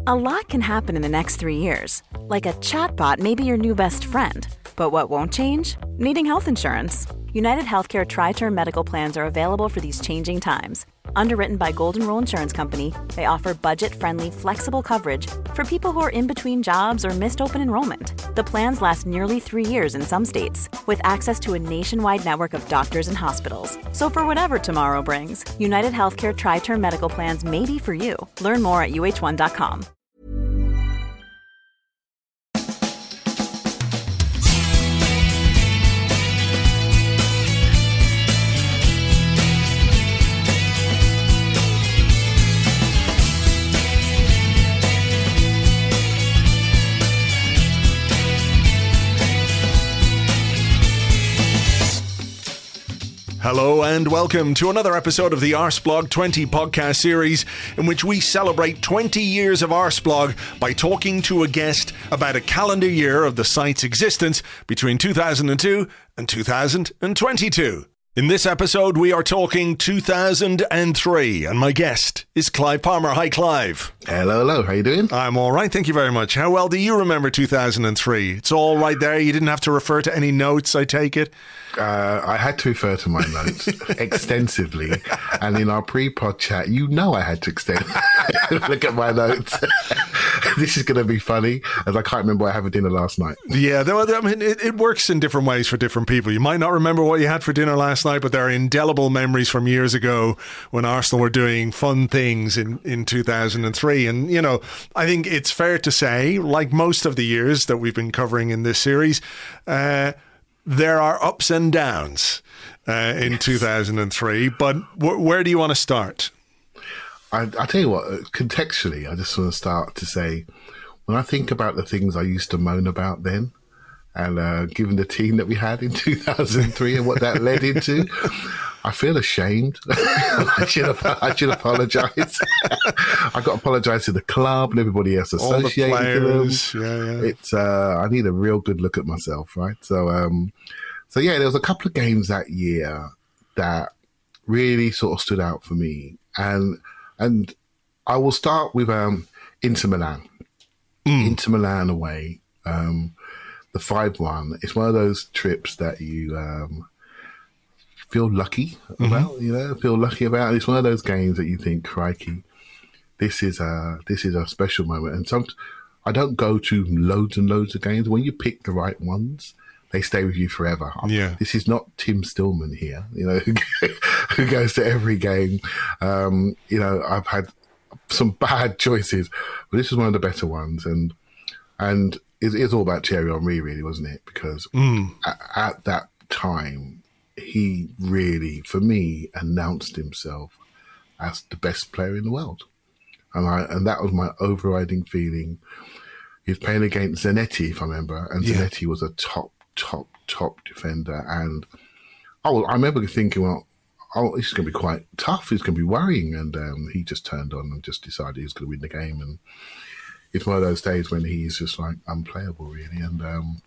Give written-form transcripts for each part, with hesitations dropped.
A lot can happen in the next 3 years. Like a chatbot may be your new best friend. But what won't change? Needing health insurance. United Healthcare Tri-Term Medical Plans are available for these changing times. Underwritten by Golden Rule Insurance Company, they offer budget-friendly, flexible coverage for people who are in between jobs or missed open enrollment. The plans last nearly 3 years in some states, with access to a nationwide network of doctors and hospitals. So for whatever tomorrow brings, United Healthcare Tri-Term Medical Plans may be for you. Learn more at uh1.com. Hello and welcome to another episode of the Arsblog 20 podcast series in which we celebrate 20 years of Arsblog by talking to a guest about a calendar year of the site's existence between 2002 and 2022. In this episode, we are talking 2003, and my guest is Clive Palmer. Hi, Clive. Hello. How you doing? I'm all right. Thank you very much. How well do you remember 2003? It's all right there. You didn't have to refer to any notes, I take it? I had to refer to my notes extensively, and in our pre-pod chat, I had to look at my notes. This is going to be funny, as I can't remember what I had for dinner last night. Yeah, I mean, it works in different ways for different people. You might not remember what you had for dinner last night, but there are indelible memories from years ago when Arsenal were doing fun things in 2003. And, you know, I think it's fair to say, like most of the years that we've been covering in this series, there are ups and downs in 2003. But where do you want to start? I tell you what, contextually, I just want to start to say, when I think about the things I used to moan about then, and given the team that we had in 2003 and what that led into, I feel ashamed. I should apologise. I got to apologise to the club and everybody else associated with them. Yeah. It's I need a real good look at myself, right? So yeah, there was a couple of games that year that really sort of stood out for me, and I will start with Inter Milan. Inter Milan away, the 5-1. It's one of those trips that you feel lucky about, feel lucky about. It's one of those games that you think, crikey, this is a special moment. And I don't go to loads and loads of games. When you pick the right ones, they stay with you forever. Yeah. This is not Tim Stillman here, who goes to every game. I've had some bad choices, but this is one of the better ones. And it's all about Thierry Henry, really, wasn't it? Because at that time, he really, for me, announced himself as the best player in the world. And that was my overriding feeling. He was playing against Zanetti, if I remember, and Zanetti was a top defender. And I remember thinking, this is going to be quite tough. It's going to be worrying. And he just turned on and just decided he was going to win the game. And it's one of those days when he's just like unplayable, really. And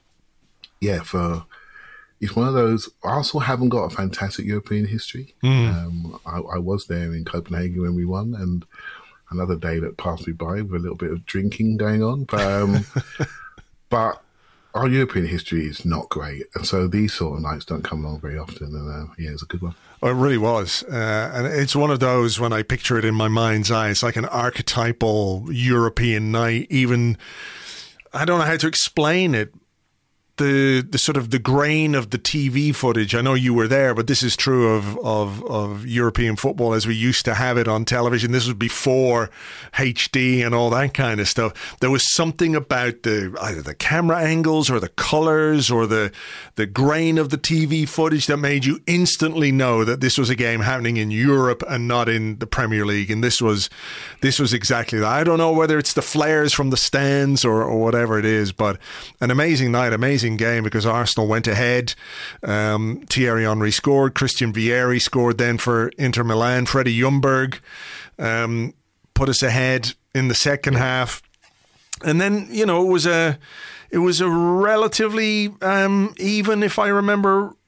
it's one of those. I also haven't got a fantastic European history. I was there in Copenhagen when we won, and another day that passed me by with a little bit of drinking going on. But our European history is not great, and so these sort of nights don't come along very often. And it was a good one. Oh, it really was. And it's one of those, when I picture it in my mind's eye, it's like an archetypal European night. Even, I don't know how to explain it. The sort of the grain of the TV footage. I know you were there, but this is true of European football as we used to have it on television. This was before HD and all that kind of stuff. There was something about either the camera angles or the colours or the grain of the TV footage that made you instantly know that this was a game happening in Europe and not in the Premier League. And this was exactly that. I don't know whether it's the flares from the stands or whatever it is, but an amazing night, amazing game, because Arsenal went ahead. Thierry Henry scored. Christian Vieri scored then for Inter Milan. Freddie Ljungberg put us ahead in the second half. And then, it was a relatively even, if I remember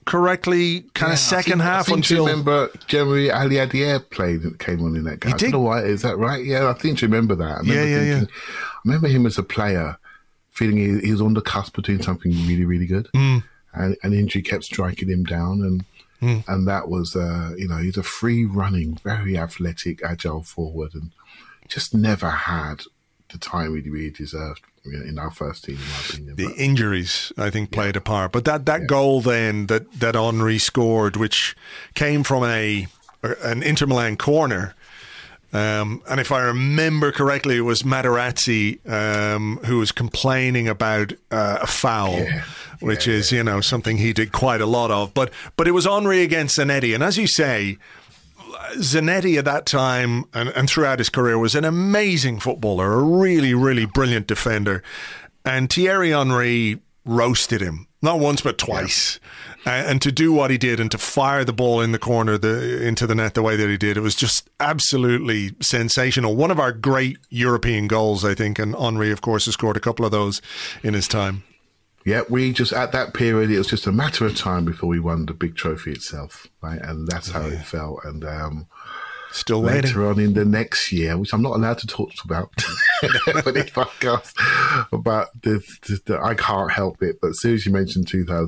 correctly, kind of second half until. I remember Jeremy Ali Adair came on in that game. I don't know why. Is that right? Yeah, I think you remember that. I remember him as a player feeling he was on the cusp of doing something really, really good. And injury kept striking him down. And that was, he's a free-running, very athletic, agile forward and just never had the time he really deserved in our first team, in my opinion. The injuries, I think, played a part. But that goal then that Henry scored, which came from an Inter Milan corner, and if I remember correctly, it was Materazzi who was complaining about a foul, which is, something he did quite a lot of. But it was Henry against Zanetti. And as you say, Zanetti at that time and throughout his career was an amazing footballer, a really, really brilliant defender. And Thierry Henry roasted him, not once but twice. And to do what he did and to fire the ball in the corner into the net the way that he did, it was just absolutely sensational. One of our great European goals, I think, and Henry, of course, has scored a couple of those in his time. Yeah, we just, at that period, it was just a matter of time before we won the big trophy itself, right? And that's how it felt. And still later waiting on in the next year, which I'm not allowed to talk about for this podcast, but I can't help it. But as soon as you mentioned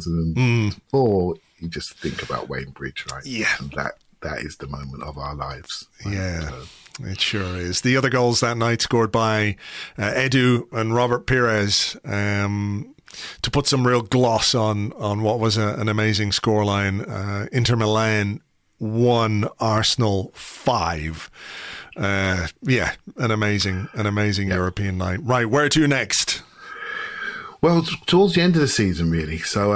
2004, you just think about Wayne Bridge, right? Yeah. And that is the moment of our lives. Right? Yeah. It sure is. The other goals that night scored by Edu and Robert Pires, to put some real gloss on what was an amazing scoreline. Inter Milan 1, Arsenal 5. An amazing European night. Right, where to next? Well, towards the end of the season, really. So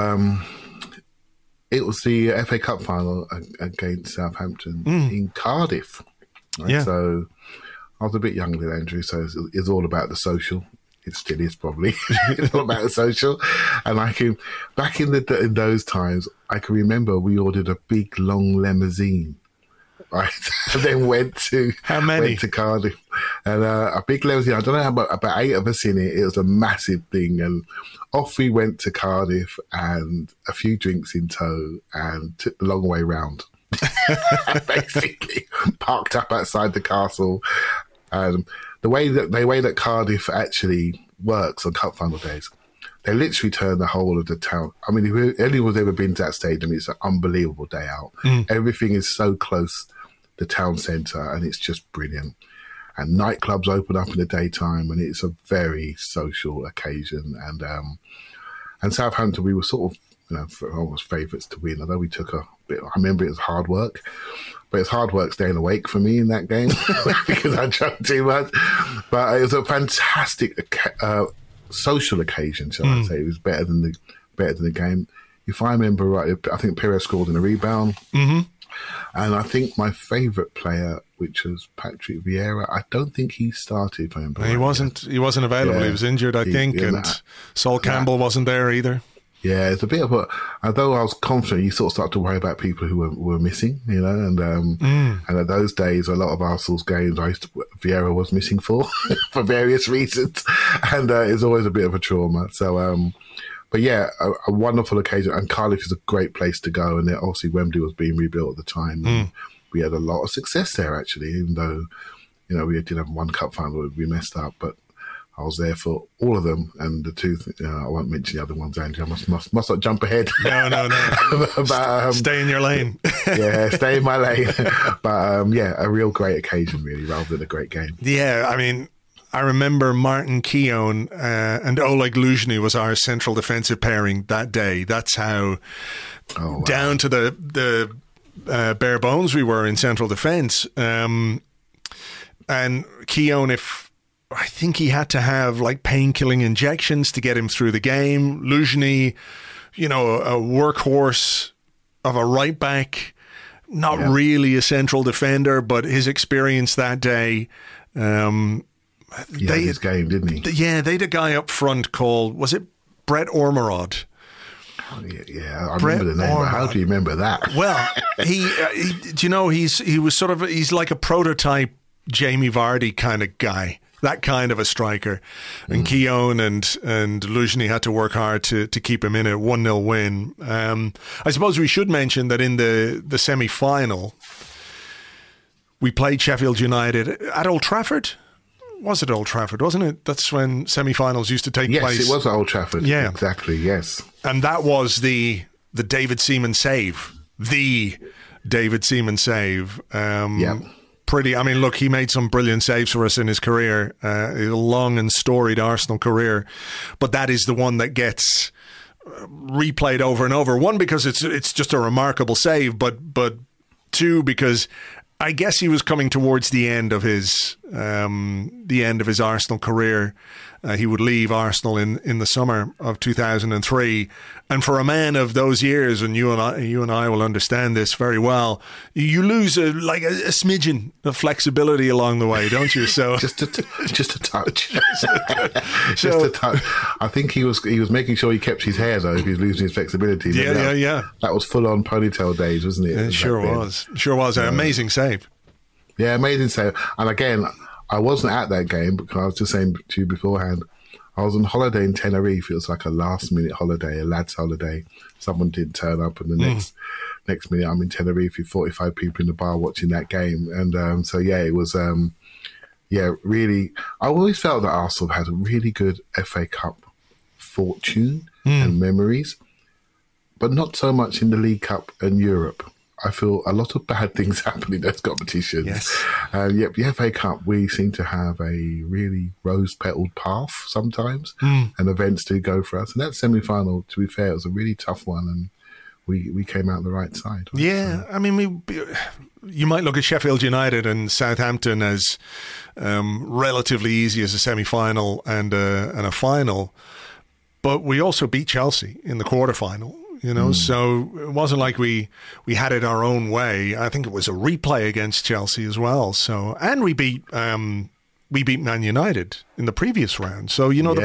it was the FA Cup final against Southampton in Cardiff. Right? Yeah. So I was a bit younger than Andrew, so it's all about the social. It still is, probably. It's all about the social. And back in those times, I can remember we ordered a big, long limousine, right? And then went to Cardiff. And a big limousine, I don't know, about 8 of us in it. It was a massive thing. And off we went to Cardiff and a few drinks in tow and took the long way round. Basically, parked up outside the castle. The way that Cardiff actually works on cup final days, they literally turn the whole of the town. I mean, if anyone's ever been to that stadium, it's an unbelievable day out. Everything is so close, the town centre, and it's just brilliant. And nightclubs open up in the daytime, and it's a very social occasion. And Southampton, we were sort of, almost favourites to win, although we took a bit. I remember it was hard work. But it's hard work staying awake for me in that game because I drank too much. But it was a fantastic social occasion, shall I say. It was better than the game. If I remember right, I think Pires scored in a rebound. Mm-hmm. And I think my favourite player, which was Patrick Vieira, I don't think he started. If I remember, he wasn't available. Yeah. He was injured, I think, and Sol Campbell wasn't there either. Yeah, it's a bit of although I was confident, you sort of start to worry about people who were missing, and at those days, a lot of Arsenal's games, Vieira was missing for various reasons, and it's always a bit of a trauma. So, but yeah, a wonderful occasion, and Cardiff is a great place to go, and obviously Wembley was being rebuilt at the time, and we had a lot of success there actually, even though, we did have one cup final we messed up, but I was there for all of them, and the two. I won't mention the other ones, Andrew. I must not jump ahead. No. But, stay in your lane. Yeah, stay in my lane. But a real great occasion, really, rather than a great game. Yeah, I mean, I remember Martin Keown and Oleg Luzhny was our central defensive pairing that day. That's how down to the bare bones we were in central defence. And Keown, I think he had to have like pain-killing injections to get him through the game. Luzhny, a workhorse of a right back, not really a central defender, but his experience that day. He had his game, didn't he? Yeah, they had a guy up front called, was it Brett Ormerod? Oh, yeah, I remember the name. But how do you remember that? Well, he's like a prototype Jamie Vardy kind of guy. that kind of a striker. And Keown and Luzhny had to work hard to keep him in a 1-0 win. I suppose we should mention that in the semi-final, we played Sheffield United at Old Trafford. Was it Old Trafford, wasn't it? That's when semi-finals used to take place. Yes, it was at Old Trafford. Yeah. Exactly, yes. And that was the David Seaman save. The David Seaman save. Pretty. I mean, look, he made some brilliant saves for us in his career, a long and storied Arsenal career, but that is the one that gets replayed over and over. One, because it's just a remarkable save, but two, because I guess he was coming towards the end of his Arsenal career. He would leave Arsenal in the summer of 2003, and for a man of those years, and you and I will understand this very well, you lose a smidgen of flexibility along the way, don't you? So just a touch, just a touch. I think he was making sure he kept his hair though. If he was losing his flexibility, yeah. That was full on ponytail days, wasn't it? It sure was. An amazing save. Yeah, amazing save. And again, I wasn't at that game because I was just saying to you beforehand, I was on holiday in Tenerife. It was like a last-minute holiday, a lad's holiday. Someone didn't turn up, and the next minute I'm in Tenerife with 45 people in the bar watching that game. And it was, really. I always felt that Arsenal had a really good FA Cup fortune and memories, but not so much in the League Cup and Europe. I feel a lot of bad things happen in those competitions. Yes. The FA Cup, we seem to have a really rose-petalled path sometimes, and events do go for us. And that semi-final, to be fair, it was a really tough one, and we came out the right side. Right? Yeah, I mean, you might look at Sheffield United and Southampton as relatively easy as a semi-final and a final, but we also beat Chelsea in the quarter-final. So it wasn't like we had it our own way. I think it was a replay against Chelsea as well. So, and we beat Man United in the previous round. So the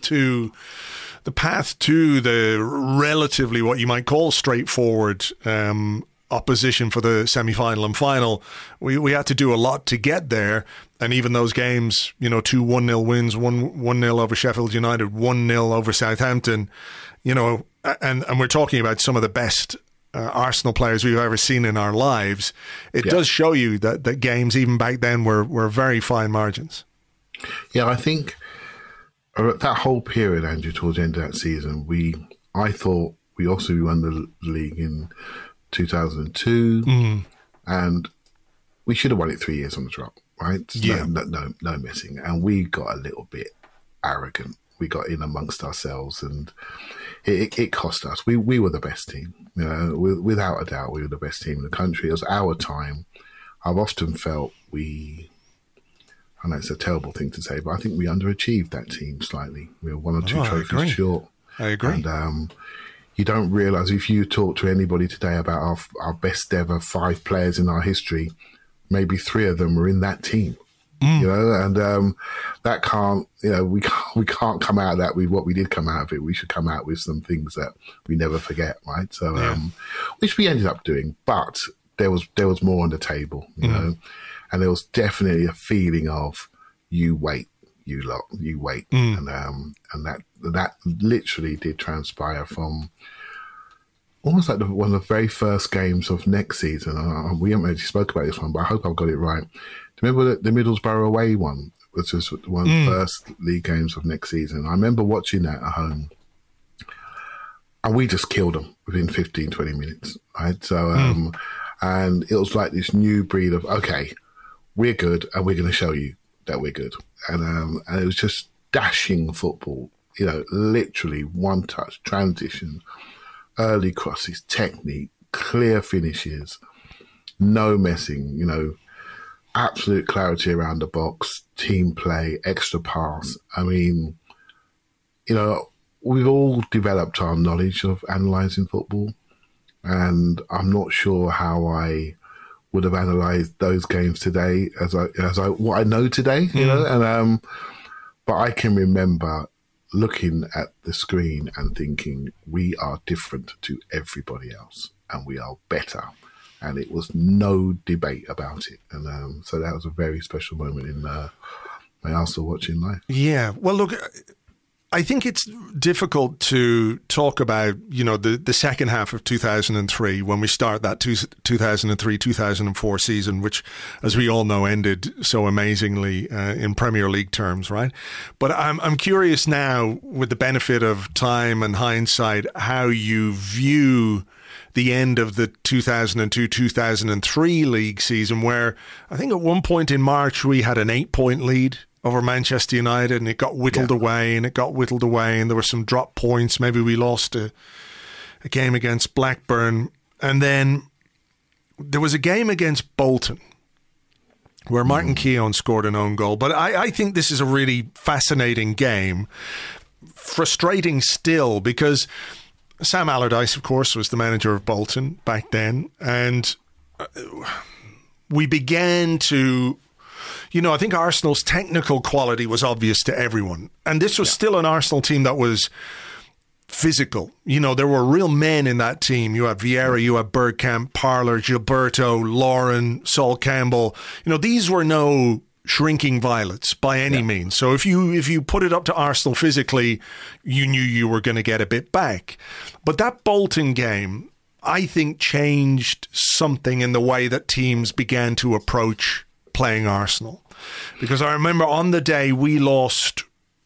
path to the relatively what you might call straightforward opposition for the semi-final and final, we had to do a lot to get there. And even those games, 2 1-0 wins, 1-0 over Sheffield United, 1-0 over Southampton, and we're talking about some of the best Arsenal players we've ever seen in our lives. It does show you that games even back then were very fine margins. Yeah, I think that whole period, Andrew, towards the end of that season, I thought we also won the league in 2002, and we should have won it 3 years on the trot, right? Yeah. No messing. And we got a little bit arrogant. We got in amongst ourselves, and it cost us. We were the best team, without a doubt. We were the best team in the country. It was our time. I've often felt I know it's a terrible thing to say, but I think we underachieved that team slightly. We were 1 or 2 trophies short. I agree. And you don't realise, if you talk to anybody today about our best ever 5 players in our history, maybe 3 of them were in that team. That can't, we can't come out of that with what we did come out of it. We should come out with some things that we never forget, right? So, which we ended up doing, but there was more on the table, know, and there was definitely a feeling of you wait, you lot, you wait, and that literally did transpire from almost like one of the very first games of next season. We haven't actually spoke about this one, but I hope I've got it right. Remember the Middlesbrough away one, which was one of the first league games of next season. I remember watching that at home, and we just killed them within 15, 20 minutes, right? So, and it was like this new breed of, okay, we're good, and we're going to show you that we're good. And it was just dashing football, literally one touch, transition, early crosses, technique, clear finishes, no messing, absolute clarity around the box, team play, extra pass. I mean, we've all developed our knowledge of analysing football, and I'm not sure how I would have analysed those games today as what I know today, and but I can remember looking at the screen and thinking, we are different to everybody else, and we are better. And it was no debate about it. And so that was a very special moment they are still watching live. Yeah. Well, look, I think it's difficult to talk about, the second half of 2003 when we start that 2003-2004 season, which, as we all know, ended so amazingly in Premier League terms, right? But I'm curious now, with the benefit of time and hindsight, how you view the end of the 2002-2003 league season, where I think at one point in March we had an 8-point lead over Manchester United, and it got whittled away, and there were some drop points. Maybe we lost a game against Blackburn. And then there was a game against Bolton where Martin Keown scored an own goal. But I think this is a really fascinating game. Frustrating still, because Sam Allardyce, of course, was the manager of Bolton back then. And we began to... I think Arsenal's technical quality was obvious to everyone. And this was still an Arsenal team that was physical. There were real men in that team. You had Vieira, you had Bergkamp, Parler, Gilberto, Lauren, Sol Campbell. These were no shrinking violets by any means. So if you put it up to Arsenal physically, you knew you were going to get a bit back. But that Bolton game, I think, changed something in the way that teams began to approach playing Arsenal. Because I remember on the day we lost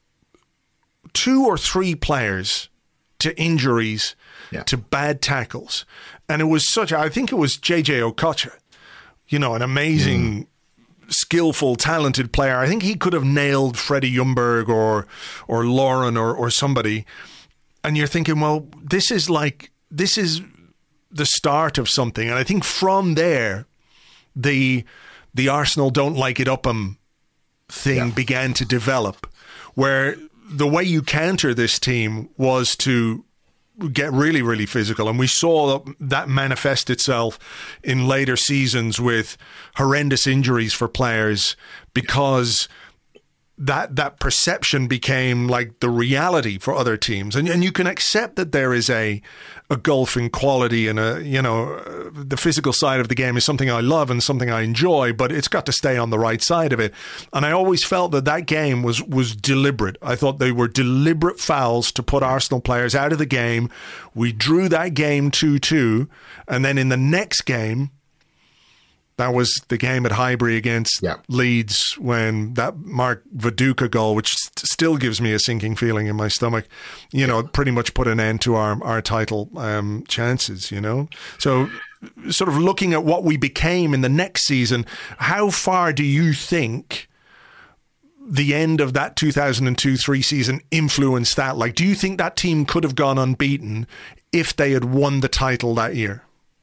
2 or 3 players to injuries, to bad tackles. And it was I think it was JJ Okocha, an amazing, skillful, talented player. I think he could have nailed Freddie Ljungberg or Lauren or somebody. And you're thinking, well, this is the start of something. And I think from there, the Arsenal don't like it up 'em thing began to develop, where the way you counter this team was to get really, really physical. And we saw that manifest itself in later seasons with horrendous injuries for players, because that perception became like the reality for other teams. And you can accept that there is a gulf in quality, and the physical side of the game is something I love and something I enjoy, but it's got to stay on the right side of it. And I always felt that game was deliberate. I thought they were deliberate fouls to put Arsenal players out of the game. We drew that game 2-2, and then in the next game, that was the game at Highbury against Leeds, when that Mark Viduka goal, which still gives me a sinking feeling in my stomach, pretty much put an end to our title chances, So sort of looking at what we became in the next season, how far do you think the end of that 2002-03 season influenced that? Like, do you think that team could have gone unbeaten if they had won the title that year?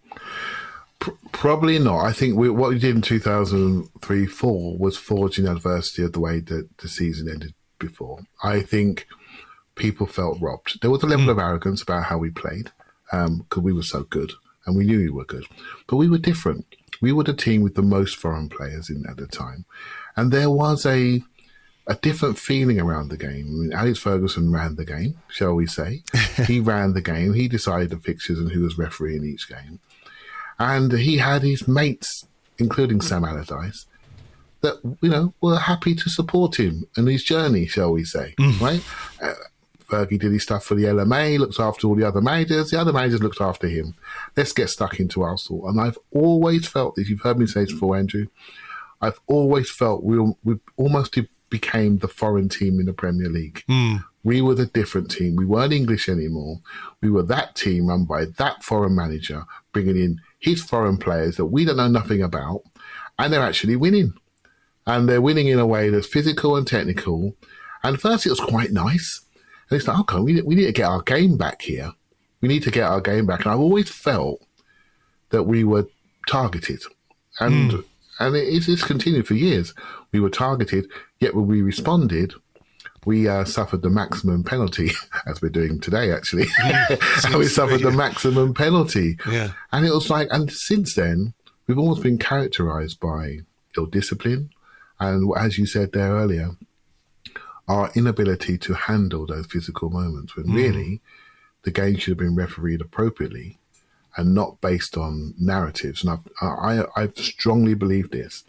Probably not. I think what we did in 2003-04 was forging adversity of the way that the season ended before. I think people felt robbed. There was a level of arrogance about how we played, because we were so good, and we knew we were good. But we were different. We were the team with the most foreign players in at the time. And there was a different feeling around the game. I mean, Alex Ferguson ran the game, shall we say. He ran the game. He decided the fixtures and who was refereeing each game. And he had his mates, including Sam Allardyce, that, were happy to support him in his journey, shall we say, right? Fergie did his stuff for the LMA, looked after all the other managers. The other managers looked after him. Let's get stuck into Arsenal. And I've always felt this. You've heard me say this before, Andrew. I've always felt we almost became the foreign team in the Premier League. We were the different team. We weren't English anymore. We were that team run by that foreign manager, bringing in his foreign players that we don't know nothing about, and they're actually winning. And they're winning in a way that's physical and technical. And first it was quite nice. And it's like, okay, we need to get our game back here. We need to get our game back. And I've always felt that we were targeted. And it's continued for years. We were targeted, yet when we responded, we suffered the maximum penalty, as we're doing today, actually. And we suffered the maximum penalty. Yeah. And it was like, and since then, we've always been characterised by ill discipline. And as you said there earlier, our inability to handle those physical moments, when really the game should have been refereed appropriately and not based on narratives. And I strongly believe this.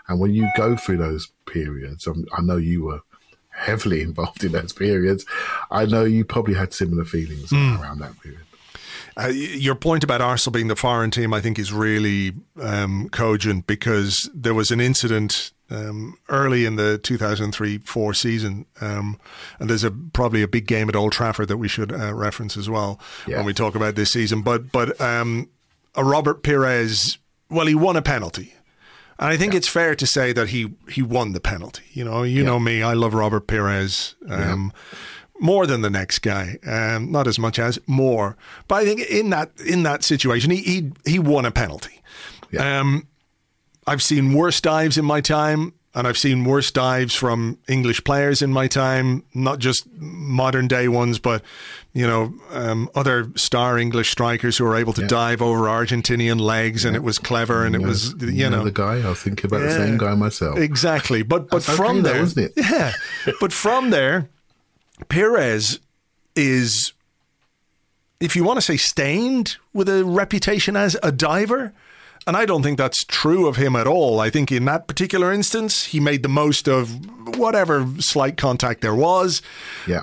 And when you go through those periods, I know you were heavily involved in those periods. I know you probably had similar feelings around that period. Your point about Arsenal being the foreign team, I think, is really cogent, because there was an incident early in the 2003-04 season, and there's probably a big game at Old Trafford that we should reference as well when we talk about this season. But Robert Pires, well, he won a penalty. And I think it's fair to say that he won the penalty. You know me, I love Robert Pires. More than the next guy, not as much as more. But I think in that situation, he won a penalty. Yeah. I've seen worse dives in my time, and I've seen worse dives from English players in my time, not just modern day ones, but other star English strikers who were able to dive over Argentinian legs, and it was clever, and it was the guy. I was thinking about the same guy myself. Exactly, but from there, wasn't it? But from there. Pires is, if you want to say, stained with a reputation as a diver. And I don't think that's true of him at all. I think in that particular instance, he made the most of whatever slight contact there was. Yeah.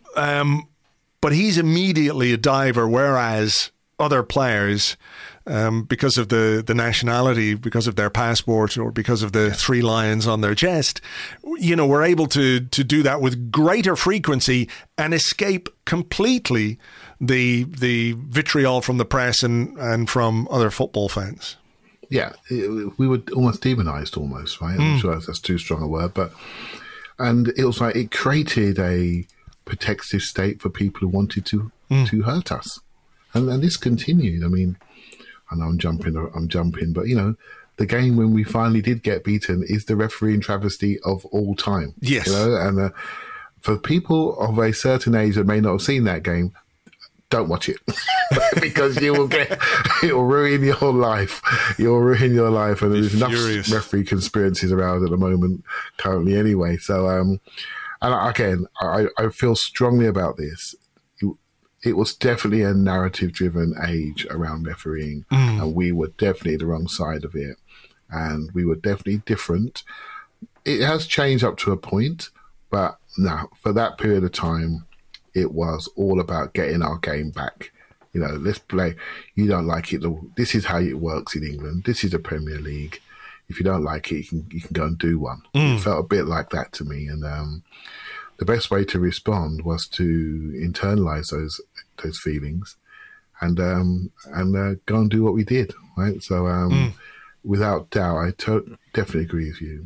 But he's immediately a diver, whereas other players, because of the nationality, because of their passport, or because of the three lions on their chest, were able to do that with greater frequency and escape completely the vitriol from the press and from other football fans. Yeah, we were almost demonized, right? I'm sure that's too strong a word, and it was like it created a protective state for people who wanted to hurt us, and this continued. I mean, I know I'm jumping, but the game when we finally did get beaten is the refereeing travesty of all time. Yes, and for people of a certain age that may not have seen that game, don't watch it because it will ruin your life. You'll ruin your life, and there's enough referee conspiracies around at the moment currently anyway. So, and again, I feel strongly about this. It was definitely a narrative-driven age around refereeing, and we were definitely the wrong side of it, and we were definitely different. It has changed up to a point, but no, for that period of time, it was all about getting our game back. Let's play. You don't like it. This is how it works in England. This is the Premier League. If you don't like it, you can go and do one. It felt a bit like that to me. And the best way to respond was to internalize those feelings and go and do what we did. Right. So without doubt, I definitely agree with you.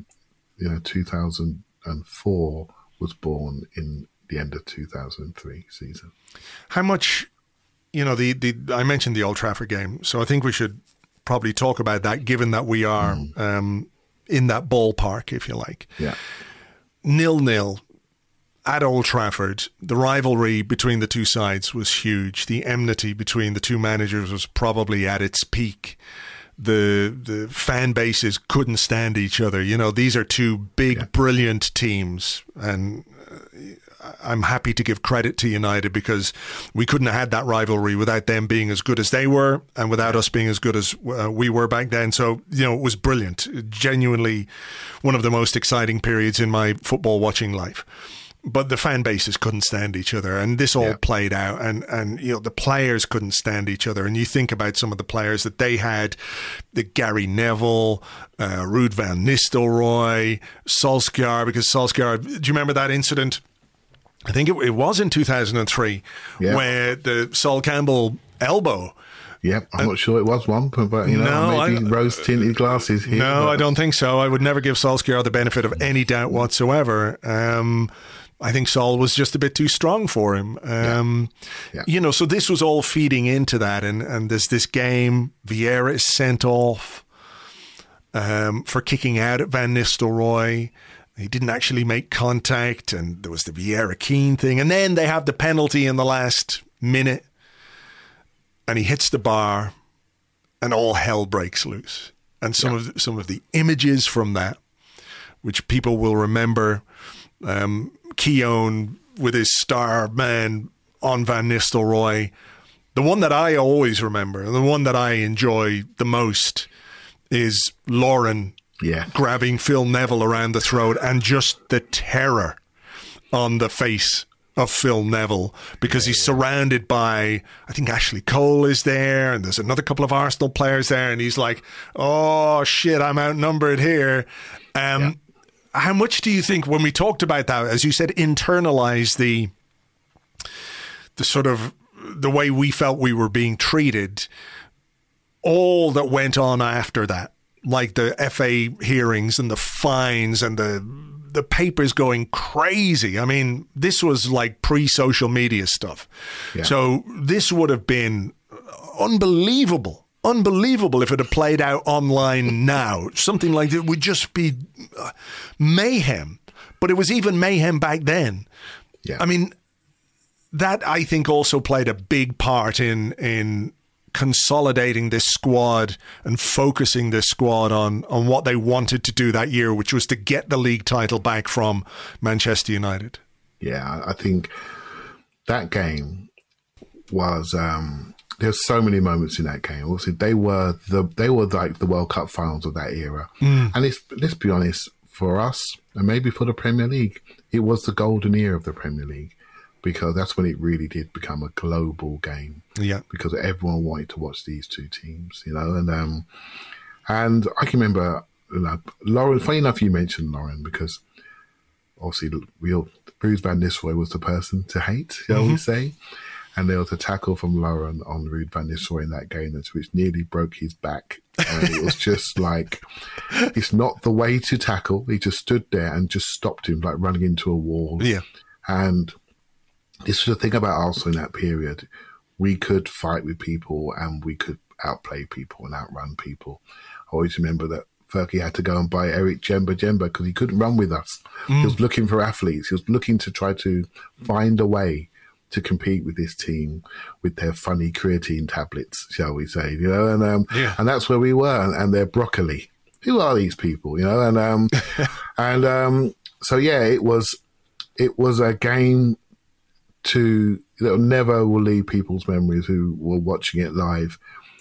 2004 was born in the end of 2003 season. How much, I mentioned the Old Trafford game, so I think we should probably talk about that, given that we are in that ballpark, if you like. Yeah. 0-0 at Old Trafford. The rivalry between the two sides was huge. The enmity between the two managers was probably at its peak. The fan bases couldn't stand each other. These are two big, brilliant teams, and I'm happy to give credit to United because we couldn't have had that rivalry without them being as good as they were and without us being as good as we were back then. So, it was brilliant. Genuinely one of the most exciting periods in my football watching life. But the fan bases couldn't stand each other, and this all played out, and the players couldn't stand each other. And you think about some of the players that they had, the Gary Neville, Ruud van Nistelrooy, Solskjaer, because Solskjaer, do you remember that incident? I think it was in 2003 where the Sol Campbell elbow. Yep, I'm not sure it was one, but maybe rose-tinted glasses here. No, I don't think so. I would never give Solskjaer the benefit of any doubt whatsoever. I think Sol was just a bit too strong for him. So this was all feeding into that, and there's this game. Vieira is sent off for kicking out at Van Nistelrooy. He didn't actually make contact, and there was the Vieira Keane thing. And then they have the penalty in the last minute, and he hits the bar, and all hell breaks loose. And some of the images from that, which people will remember, Keown with his star man on Van Nistelrooy. The one that I always remember, and the one that I enjoy the most, is Lauren grabbing Phil Neville around the throat, and just the terror on the face of Phil Neville, because he's surrounded by, I think Ashley Cole is there, and there's another couple of Arsenal players there, and he's like, oh shit, I'm outnumbered here. How much do you think, when we talked about that, as you said, internalize the sort of the way we felt we were being treated, all that went on after that, like the FA hearings and the fines and the papers going crazy. I mean, this was like pre-social media stuff. Yeah. So this would have been unbelievable if it had played out online now. Something like that would just be mayhem. But it was even mayhem back then. Yeah. I mean, that I think also played a big part in consolidating this squad and focusing this squad on what they wanted to do that year, which was to get the league title back from Manchester United. Yeah, I think that game was there's so many moments in that game. Obviously, they were like the World Cup finals of that era. And let's be honest, for us and maybe for the Premier League, it was the golden era of the Premier League, because that's when it really did become a global game. Yeah. Because everyone wanted to watch these two teams, you know. And I can remember, Lauren, funny enough you mentioned Lauren, because obviously Ruud van Nistelrooy was the person to hate, shall we say. And there was a tackle from Lauren on Ruud van Nistelrooy in that game, which nearly broke his back. And it was just like, it's not the way to tackle. He just stood there and just stopped him, like running into a wall. Yeah. And this was the thing about Arsenal in that period. We could fight with people and we could outplay people and outrun people. I always remember that Fergie had to go and buy Eric Djemba because he couldn't run with us. He was looking for athletes. He was looking to try to find a way to compete with this team with their funny creatine tablets, shall we say, you know, and that's where we were, and their broccoli. Who are these people, you know? And so yeah, it was a game that never will leave people's memories who were watching it live.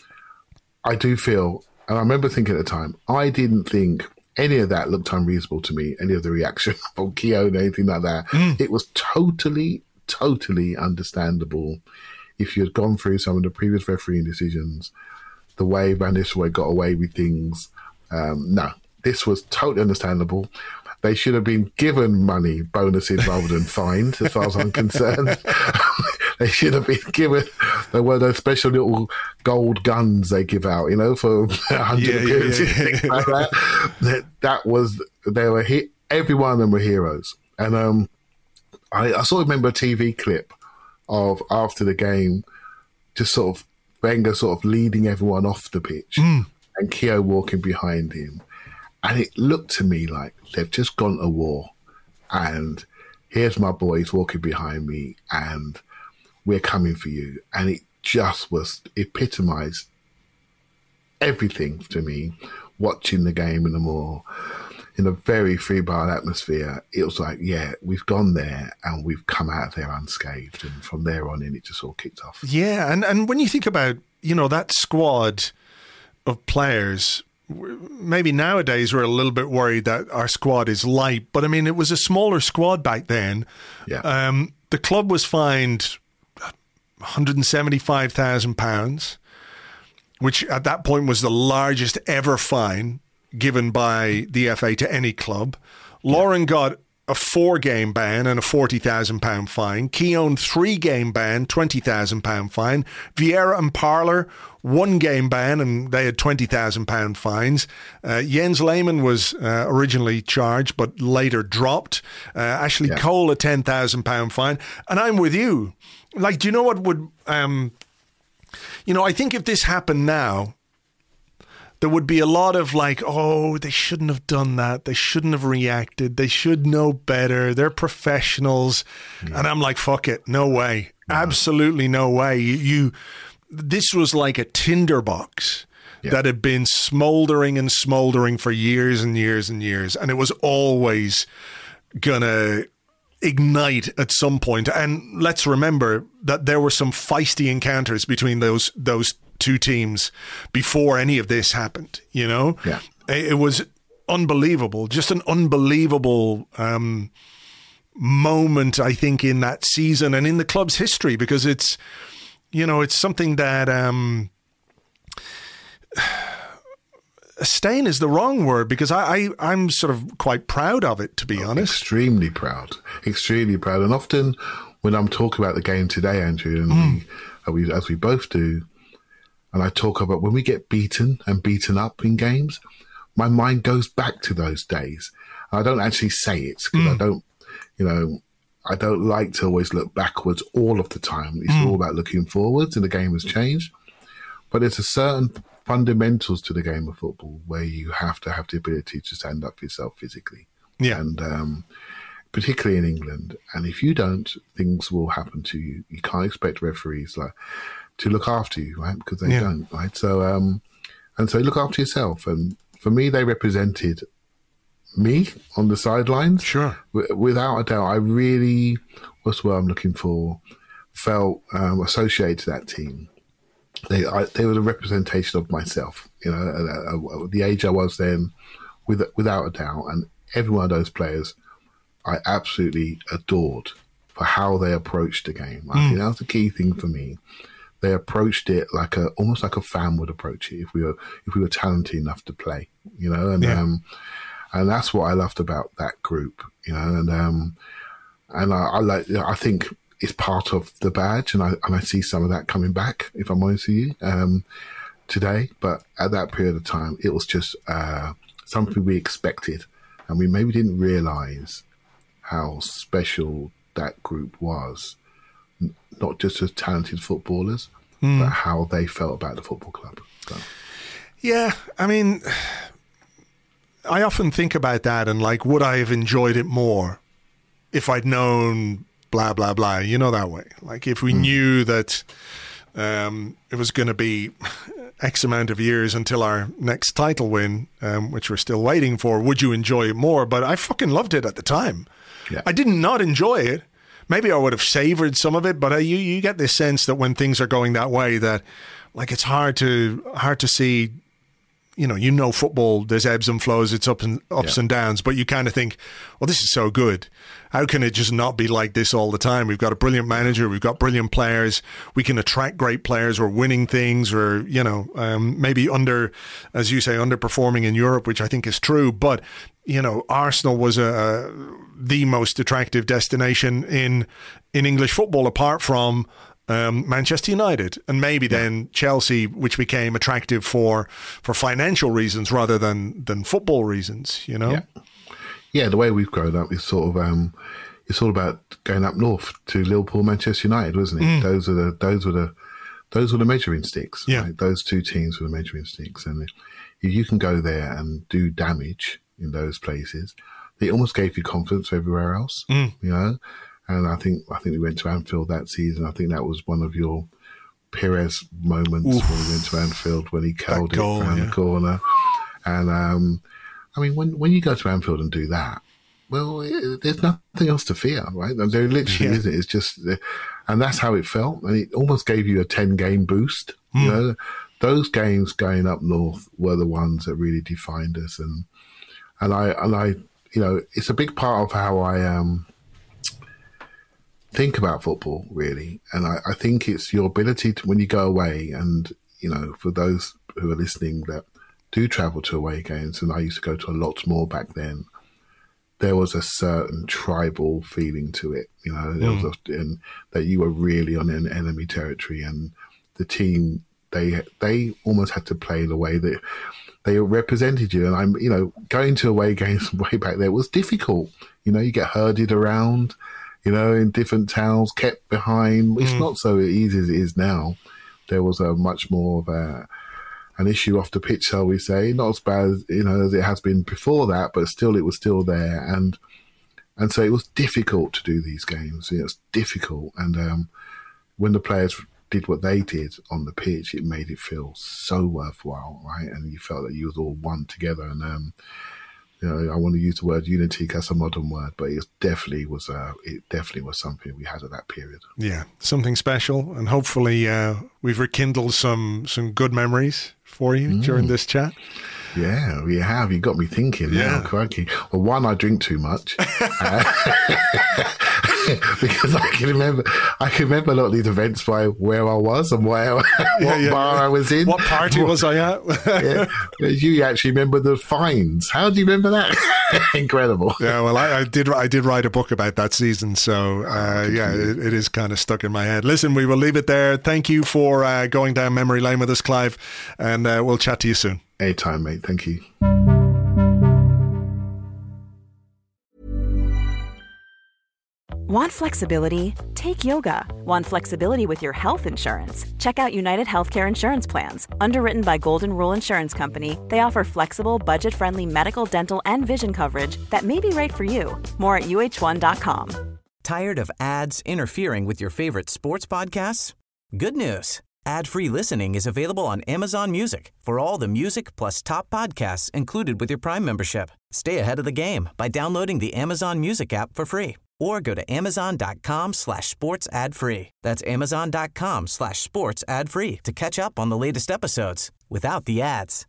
I do feel, and I remember thinking at the time, I didn't think any of that looked unreasonable to me, any of the reaction from Keown, anything like that. It was totally understandable if you had gone through some of the previous refereeing decisions, the way Van Nistelrooy got away with things. No, this was totally understandable. They should have been given money, bonuses, rather than fined, as far as I'm concerned. They should have been given, there were those special little gold guns they give out, you know, for 100 appearances, things like that. That was, they were hit, every one of them were heroes. And I sort of remember a TV clip of after the game, just sort of Wenger sort of leading everyone off the pitch and Keown walking behind him. And it looked to me like they've just gone to war. And here's my boys walking behind me and we're coming for you. And it just was epitomised everything to me, watching the game in a very free-bar atmosphere. It was like, yeah, we've gone there and we've come out of there unscathed. And from there on in, it just all kicked off. Yeah, and when you think about, you know, that squad of players, maybe nowadays we're a little bit worried that our squad is light, but I mean, it was a smaller squad back then. Yeah. The club was fined £175,000, which at that point was the largest ever fine given by the FA to any club. Lauren got a 4-game ban and a £40,000 fine. Keown 3-game ban, £20,000 fine. Vieira and Parler 1-game ban and they had £20,000 fines. Jens Lehmann was originally charged but later dropped. Ashley Cole a £10,000 fine. And I'm with you. Like, do you know what would... I think if this happened now, there would be a lot of like, oh, they shouldn't have done that. They shouldn't have reacted. They should know better. They're professionals. Yeah. And I'm like, fuck it. No way. No. Absolutely no way. This was like a tinderbox that had been smoldering and smoldering for years and years and years. And it was always going to ignite at some point. And let's remember that there were some feisty encounters between those two teams before any of this happened, you know? Yeah. It was unbelievable, just an unbelievable moment, I think, in that season and in the club's history, because it's, it's something that a stain is the wrong word, because I'm sort of quite proud of it, to be honest. Extremely proud. And often when I'm talking about the game today, Andrew, and as we both do, and I talk about when we get beaten and beaten up in games, my mind goes back to those days. I don't actually say it because I don't, I don't like to always look backwards all of the time. It's all about looking forwards, and the game has changed. But there's a certain fundamentals to the game of football where you have to have the ability to stand up for yourself physically. Yeah. And particularly in England. And if you don't, things will happen to you. You can't expect referees to look after you, right? Because they don't, right? So, and so look after yourself. And for me, they represented me on the sidelines. Sure. Without a doubt, I really, what's the word I'm looking for, felt associated to that team. They were the representation of myself, at the age I was then, without a doubt. And every one of those players, I absolutely adored for how they approached the game. I think that was the key thing for me. They approached it almost like a fan would approach it if we were talented enough to play, and that's what I loved about that group, and I think it's part of the badge, and I see some of that coming back, if I'm honest with you, today. But at that period of time, it was just something we expected, and we maybe didn't realise how special that group was, not just as talented footballers, but how they felt about the football club. So. Yeah, I mean, I often think about that and would I have enjoyed it more if I'd known blah, blah, blah, that way. If we knew that it was going to be X amount of years until our next title win, which we're still waiting for, would you enjoy it more? But I fucking loved it at the time. Yeah. I did not enjoy it. Maybe I would have savoured some of it, but you get this sense that when things are going that way, that it's hard to see. Football, there's ebbs and flows, it's ups and downs, but you kind of think, well, this is so good. How can it just not be like this all the time? We've got a brilliant manager, we've got brilliant players, we can attract great players, we're winning things, or maybe as you say, underperforming in Europe, which I think is true, but Arsenal was the most attractive destination in English football, apart from Manchester United, and maybe then Chelsea, which became attractive for financial reasons rather than football reasons. Yeah, the way we've grown up is sort of it's all about going up north to Liverpool, Manchester United, wasn't it? Those were the measuring sticks. Yeah, right? Those two teams were the measuring sticks, and if you can go there and do damage in those places, it almost gave you confidence everywhere else. And I think we went to Anfield that season. I think that was one of your Perez moments when we went to Anfield, when he curled it around the corner. And I mean, when you go to Anfield and do that, well, there's nothing else to fear, right? There literally isn't. It's just, and that's how it felt. And it almost gave you a 10-game boost. Those games going up north were the ones that really defined us. And I, it's a big part of how I think about football, really. And I think it's your ability to, when you go away, and, for those who are listening that do travel to away games, and I used to go to a lot more back then, there was a certain tribal feeling to it, and that you were really on an enemy territory, and the team, they almost had to play the way that they represented you. And I'm, going to away games way back there was difficult. You get herded around, in different towns, kept behind. It's not so easy as it is now. There was a much more of an issue off the pitch, shall we say. Not as bad as, as it has been before that, but still, it was still there. And so it was difficult to do these games. It was difficult. And when the players did what they did on the pitch, it made it feel so worthwhile, right? And you felt that you was all one together. And I want to use the word unity because that's a modern word, but it definitely was something we had at that period. Yeah, something special, and hopefully we've rekindled some good memories for you during this chat. Yeah, we have. You got me thinking now, crikey. Well, one, I drink too much. Because I can remember a lot of these events by where I was and what bar I was in. What party was I at? You actually remember the fines. How do you remember that? Incredible. Yeah, well, I did write a book about that season, so it is kind of stuck in my head. Listen, we will leave it there. Thank you for going down memory lane with us, Clive, and we'll chat to you soon. Anytime, mate. Thank you. Want flexibility? Take yoga. Want flexibility with your health insurance? Check out United Healthcare Insurance Plans. Underwritten by Golden Rule Insurance Company, they offer flexible, budget-friendly medical, dental, and vision coverage that may be right for you. More at uh1.com. Tired of ads interfering with your favorite sports podcasts? Good news. Ad-free listening is available on Amazon Music for all the music plus top podcasts included with your Prime membership. Stay ahead of the game by downloading the Amazon Music app for free or go to amazon.com/sports ad free. That's amazon.com/sports ad free to catch up on the latest episodes without the ads.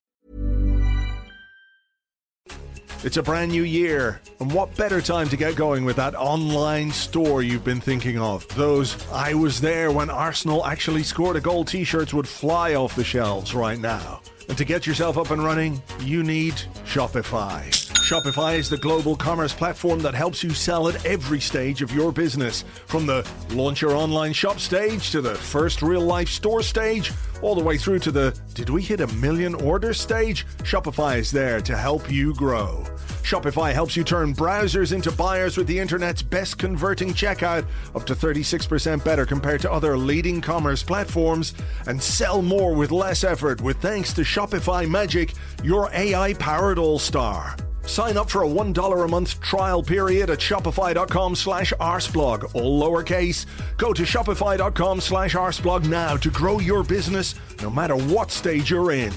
It's a brand new year, and what better time to get going with that online store you've been thinking of? Those "I was there when Arsenal actually scored a goal" t-shirts would fly off the shelves right now. And to get yourself up and running, you need Shopify. Shopify is the global commerce platform that helps you sell at every stage of your business. From the launch your online shop stage to the first real-life store stage, all the way through to the "did we hit 1 million orders" stage, Shopify is there to help you grow. Shopify helps you turn browsers into buyers with the internet's best converting checkout, up to 36% better compared to other leading commerce platforms, and sell more with less effort with thanks to Shopify Magic, your AI-powered all-star. Sign up for a $1 a month trial period at shopify.com/arsblog, all lowercase. Go to shopify.com/arsblog now to grow your business no matter what stage you're in.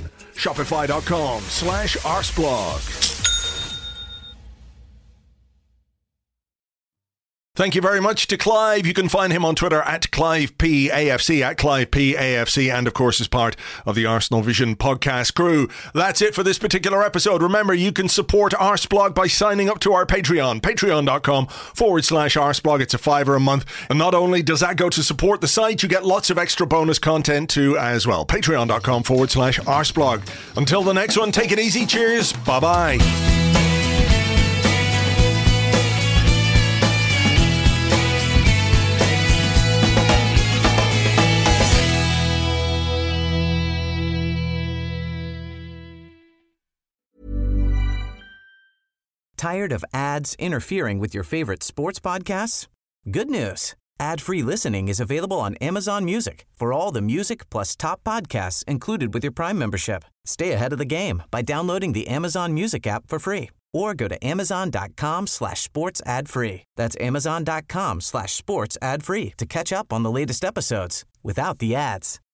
Shopify.com/arsblog. Thank you very much to Clive. You can find him on Twitter at ClivePAFC, at ClivePAFC, and of course is part of the Arsenal Vision podcast crew. That's it for this particular episode. Remember, you can support Arsblog by signing up to our Patreon, patreon.com/Arsblog. It's a $5 a month. And not only does that go to support the site, you get lots of extra bonus content too as well. Patreon.com/Arsblog. Until the next one, take it easy. Cheers. Bye-bye. Tired of ads interfering with your favorite sports podcasts? Good news. Ad-free listening is available on Amazon Music for all the music plus top podcasts included with your Prime membership. Stay ahead of the game by downloading the Amazon Music app for free or go to amazon.com/sports ad free. That's amazon.com/sports ad free to catch up on the latest episodes without the ads.